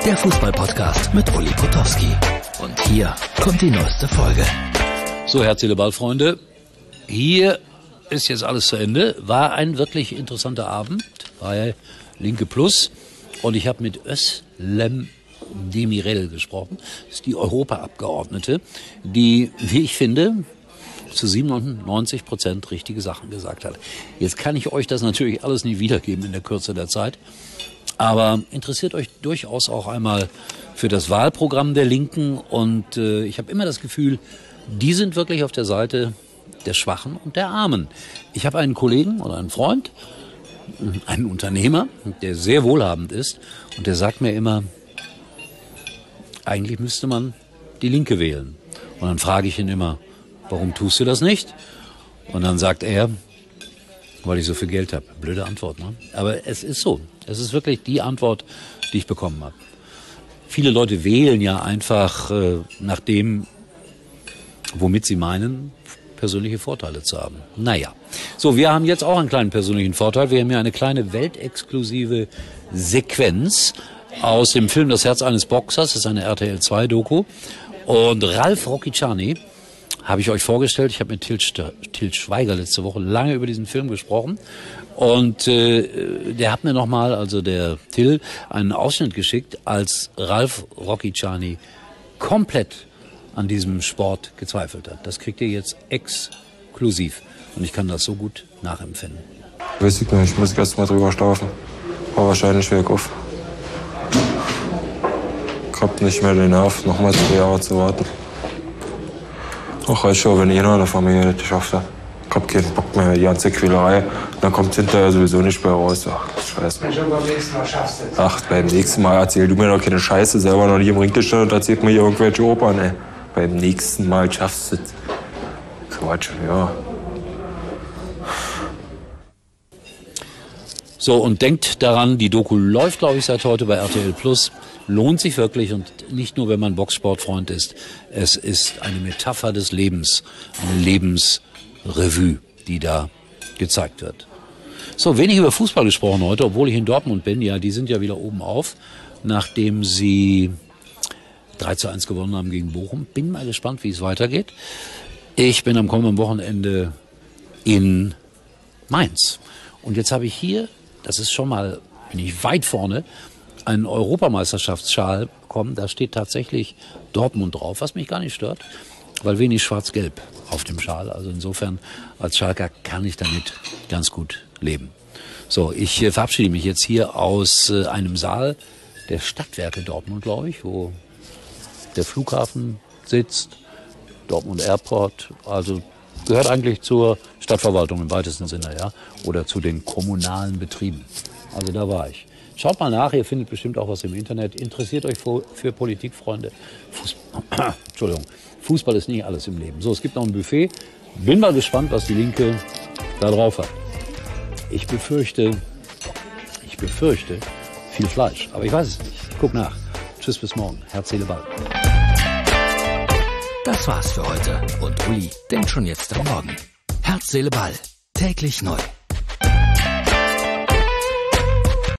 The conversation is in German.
der Fußball-Podcast mit Uli Potowski. Und hier kommt die neueste Folge. So, Herz, Seele, Ball, Freunde. Hier ist jetzt alles zu Ende. War ein wirklich interessanter Abend bei Linke Plus. Und ich habe mit Özlem Demirel gesprochen. Das ist die Europaabgeordnete, die, wie ich finde, zu 97% richtige Sachen gesagt hat. Jetzt kann ich euch das natürlich alles nicht wiedergeben in der Kürze der Zeit. Aber interessiert euch durchaus auch einmal für das Wahlprogramm der Linken. Und ich habe immer das Gefühl, die sind wirklich auf der Seite der Schwachen und der Armen. Ich habe einen Kollegen oder einen Freund, einen Unternehmer, der sehr wohlhabend ist. Und der sagt mir immer, eigentlich müsste man die Linke wählen. Und dann frage ich ihn immer, warum tust du das nicht? Und dann sagt er, weil ich so viel Geld habe. Blöde Antwort, ne? Aber es ist so. Es ist wirklich die Antwort, die ich bekommen habe. Viele Leute wählen ja einfach nach dem, womit sie meinen, persönliche Vorteile zu haben. Naja. So, wir haben jetzt auch einen kleinen persönlichen Vorteil. Wir haben hier eine kleine weltexklusive Sequenz aus dem Film Das Herz eines Boxers. Das ist eine RTL 2 Doku. Und Ralf Rocchiciani habe ich euch vorgestellt. Ich habe mit Til Schweiger letzte Woche lange über diesen Film gesprochen. Und der hat mir nochmal, also der Til, einen Ausschnitt geschickt, als Ralf Rocchiciani komplett an diesem Sport gezweifelt hat. Das kriegt ihr jetzt exklusiv. Und ich kann das so gut nachempfinden. Weiß ich nicht, ich muss erst mal drüber schlafen. Aber wahrscheinlich weg auf. Ich hab nicht mehr den Nerv, nochmal 2 Jahre zu warten. Ach, reicht schon, wenn einer in der Familie nicht geschafft hat. Ich hab keinen Bock mehr, die ganze Quälerei. Dann kommt hinterher sowieso nicht mehr raus. Ach, Scheiße. Beim nächsten Mal schaffst du es. Ach, beim nächsten Mal erzähl du mir doch keine Scheiße. Selber noch nie im Ring gestanden und erzählt mir hier irgendwelche Opern, ey. Beim nächsten Mal schaffst du es. Quatsch, ja. So, und denkt daran, die Doku läuft, glaube ich, seit heute bei RTL Plus. Lohnt sich wirklich und nicht nur, wenn man Boxsportfreund ist. Es ist eine Metapher des Lebens, eine Lebensrevue, die da gezeigt wird. So, wenig über Fußball gesprochen heute, obwohl ich in Dortmund bin. Ja, die sind ja wieder oben auf, nachdem sie 3:1 gewonnen haben gegen Bochum. Bin mal gespannt, wie es weitergeht. Ich bin am kommenden Wochenende in Mainz. Und jetzt habe ich hier, das ist schon mal, bin ich weit vorne, einen Europameisterschaftsschal bekommen. Da steht tatsächlich Dortmund drauf, was mich gar nicht stört, weil wenig schwarz-gelb auf dem Schal. Also insofern als Schalker kann ich damit ganz gut leben. So, ich verabschiede mich jetzt hier aus einem Saal der Stadtwerke Dortmund, glaube ich, wo der Flughafen sitzt, Dortmund Airport, also gehört eigentlich zur Stadtverwaltung im weitesten Sinne, ja, oder zu den kommunalen Betrieben. Also da war ich. Schaut mal nach, ihr findet bestimmt auch was im Internet. Interessiert euch für Politik, Freunde. Fußball ist nicht alles im Leben. So, es gibt noch ein Buffet. Bin mal gespannt, was die Linke da drauf hat. Ich befürchte viel Fleisch, aber ich weiß es nicht. Guck nach. Tschüss, bis morgen. Herz, Seele, Ball. Das war's für heute. Und Uli denkt schon jetzt am Morgen. Herz, Seele, Ball. Täglich neu.